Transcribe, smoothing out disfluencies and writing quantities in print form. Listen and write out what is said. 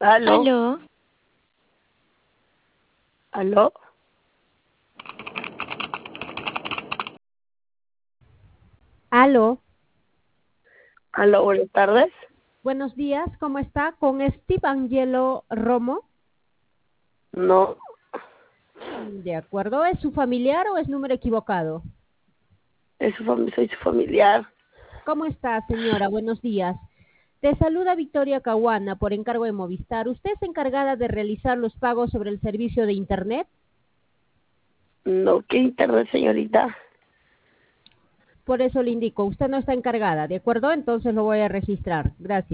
Aló, Aló, aló, Aló, aló, buenas tardes. buenos días, ¿cómo está? Con Steve Angelo Romo. No, De acuerdo, ¿es su familiar o es número equivocado? soy su familiar. ¿Cómo está, señora? Buenos días. Te saluda Victoria Caguana por encargo de Movistar. ¿Usted es encargada de realizar los pagos sobre el servicio de Internet? No, ¿qué internet, señorita? Por eso le indico, usted no está encargada, ¿de acuerdo? Entonces lo voy a registrar. Gracias.